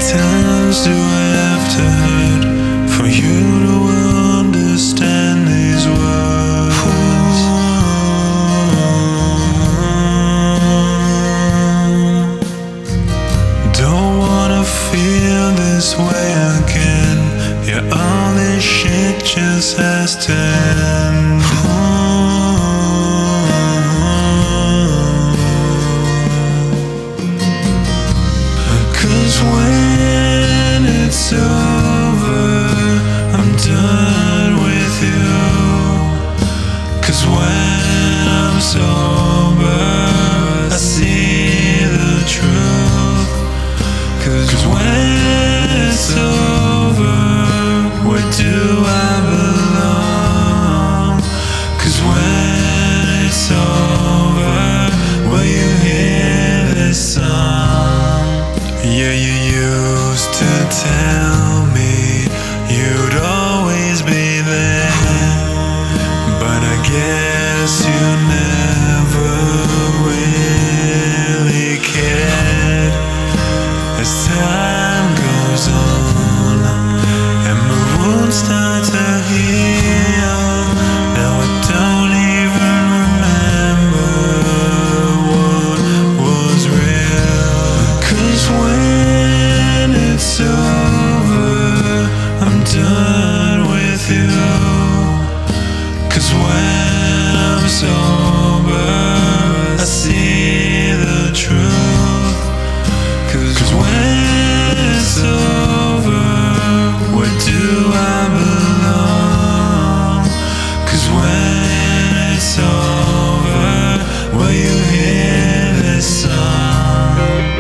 times do I have to hurt for you to understand these words? Don't wanna feel this way again. Yeah, all this shit just has to end. Cause when it's over, I'm done with you. Cause when I'm sober, I see the truth. Cause when it's over, where do I belong? Cause when it's over, will you hear this song? Yeah, you used to tell me you'd always be there, but I guess you never really cared. As time goes on and my wounds start to heal, now I don't even remember what was real. Cause when it's over, I'm done with you. Cause when I'm sober, I see the truth. Cause when it's over, where do I belong? Cause when it's over, will you hear this song?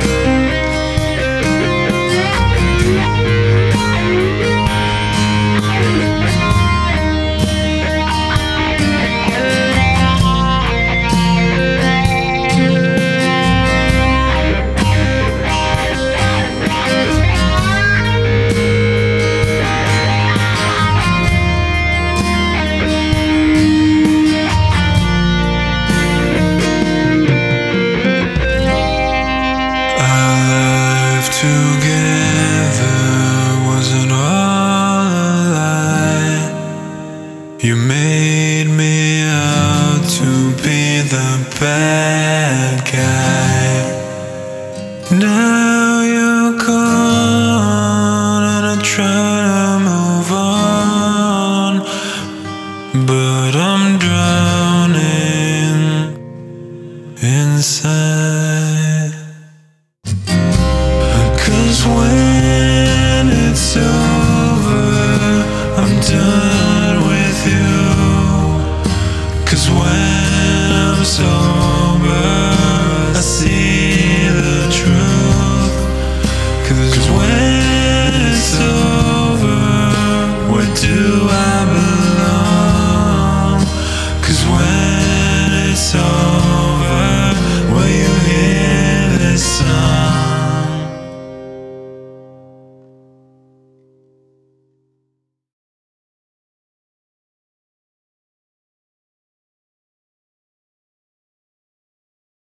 Together wasn't all a lie. You made me out to be the bad guy. Now you're gone and I try to move on, but I'm drowning inside. Cause when it's over, I'm done with you. Cause when I'm sober, I see the truth. Cause when it's over,